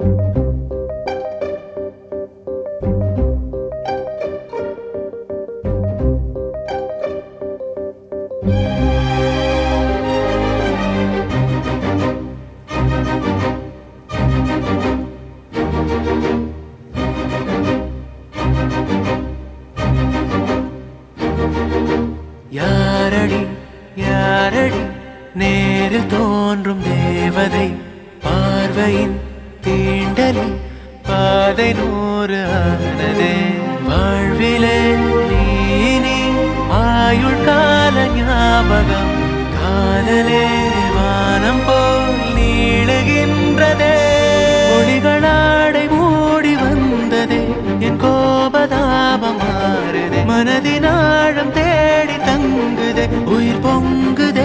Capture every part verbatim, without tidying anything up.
யாரடி யாரடி நேரில் தோன்றும் தேவதை பார்வையின் தீண்டலில் பாதை நூறு ஆனதே வாழ்விலே நீ நீ ஆயுள் கால ஞாபகம் காதலே வானம் போல் நீளுகின்றதே ஒளிகளாடை மூடி வந்ததே என் கோபதாபம் மாறுதே மனதின் ஆழம் தேடி தங்குதே உயிர் பொங்குதே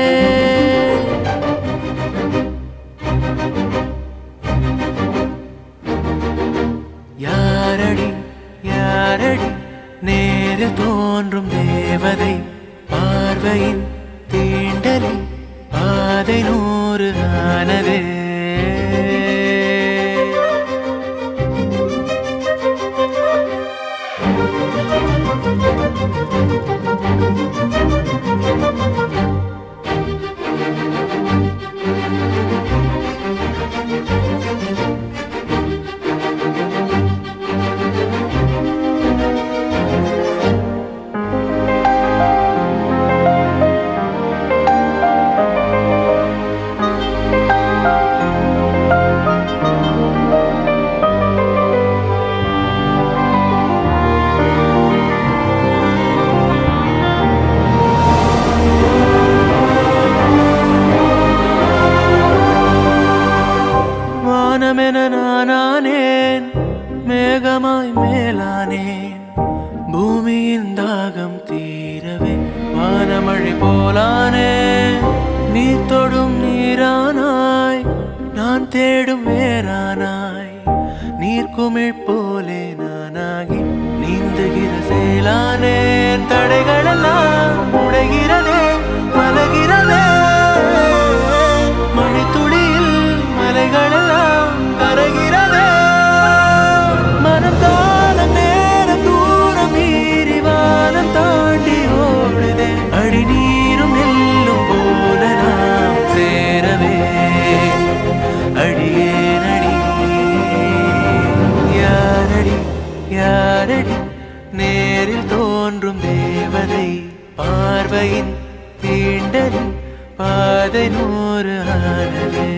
யாரடி யாரடி நேரில் தோன்றும் தேவதை பார்வையின் தீண்டலில் பாதை நூறு ஆனதே வானமென நானானேன் மேகமாய் மேலானேன் பூமியின் தாகம் தீரவே வானமழை போலானே நீ தொடும் நீரானாய் நான் தேடும் வேறானாய் நீர்க்குமிழ் போலே நானாகி நீந்துகிற சேலானேன் தடைகளெல்லாம் உடைகிறதே மலகிறதே மழைத்துளியில் மலைகளெல்லாம் கரைகிறதே மனம் காலம் நேரம் தூரம் மீறி வானம் தாண்டி ஓடுதே அடி நீரும் நெல்லும் போல நாம் சேரவே அடியேனடி யாரடி யாரடி நேரில் தோன்றும் தேவதை பார்வையின் தீண்டலில் பாதை நூறு ஆனதே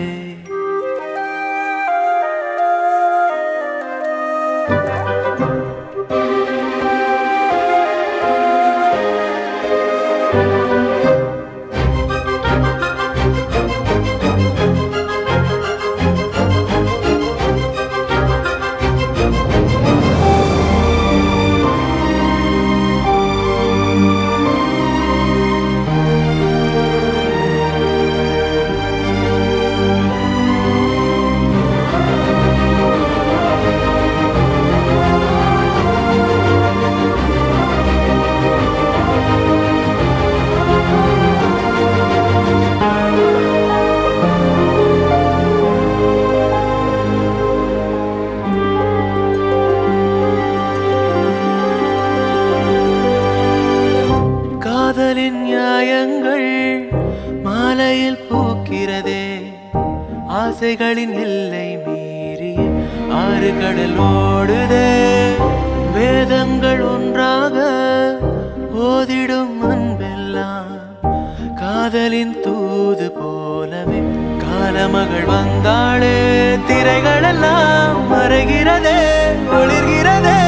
காதலின் நியாயங்கள் மாலையில் பூக்கிறதே ஆசைகளின் எல்லை மீறிய ஆறு கடல் ஓடுதே வேதங்கள் ஒன்றாக ஓதிடும் அன்பெல்லாம் காதலின் தூது போலவே காலமகள் வந்தாளே திரைகளெல்லாம் மறைகிறதே ஒளிர்கிறதே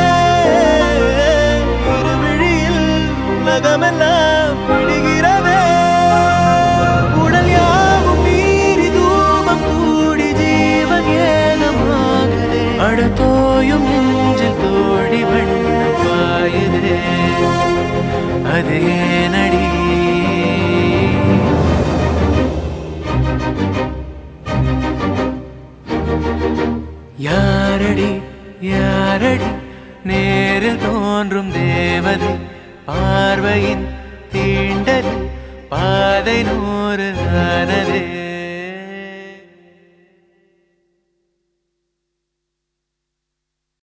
இருவிழியில் உலகமெல்லாம் பிடிகிறதே உடல் யாவும் மீறி தூபம் கூடி ஜீவன் ஏகமாகுதே அடத்தோயும் நெஞ்சில் தோடி வண்ணம் பாயுதே அது ஏனடி யாரடி யாரடி நேரில் தோன்றும் தேவதை பார்வையின் தீண்டலில் பாதை நூறு ஆனதே